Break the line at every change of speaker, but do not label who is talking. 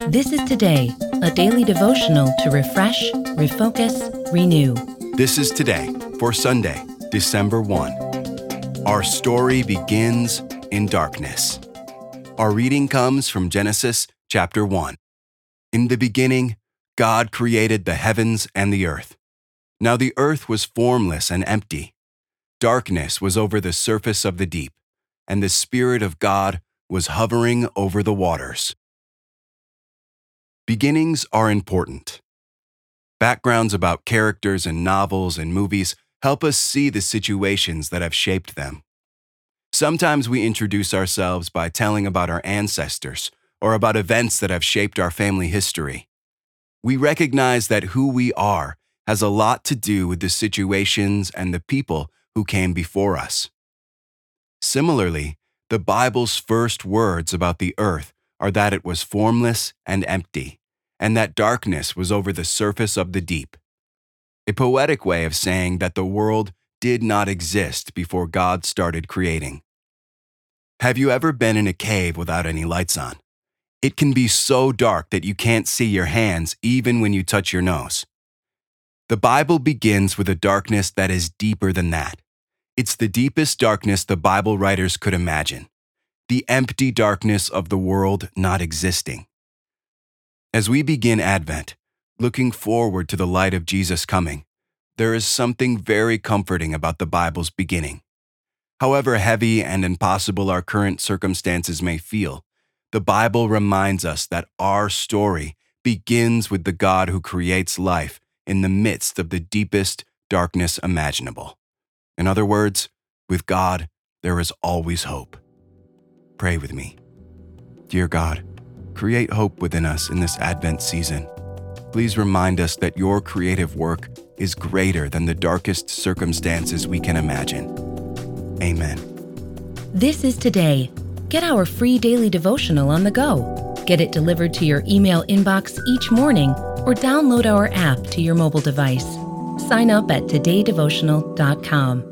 This is Today, a daily devotional to refresh, refocus, renew.
This is Today for Sunday, December 1. Our story begins in darkness. Our reading comes from Genesis chapter 1. In the beginning, God created the heavens and the earth. Now the earth was formless and empty. Darkness was over the surface of the deep, and the Spirit of God was hovering over the waters. Beginnings are important. Backgrounds about characters in novels and movies help us see the situations that have shaped them. Sometimes we introduce ourselves by telling about our ancestors or about events that have shaped our family history. We recognize that who we are has a lot to do with the situations and the people who came before us. Similarly, the Bible's first words about the earth are that it was formless and empty, and that darkness was over the surface of the deep. A poetic way of saying that the world did not exist before God started creating. Have you ever been in a cave without any lights on? It can be so dark that you can't see your hands even when you touch your nose. The Bible begins with a darkness that is deeper than that. It's the deepest darkness the Bible writers could imagine, the empty darkness of the world not existing. As we begin Advent, looking forward to the light of Jesus coming, there is something very comforting about the Bible's beginning. However heavy and impossible our current circumstances may feel, the Bible reminds us that our story begins with the God who creates life in the midst of the deepest darkness imaginable. In other words, with God, there is always hope. Pray with me. Dear God, create hope within us in this Advent season. Please remind us that your creative work is greater than the darkest circumstances we can imagine. Amen.
This is Today. Get our free daily devotional on the go. Get it delivered to your email inbox each morning or download our app to your mobile device. Sign up at todaydevotional.com.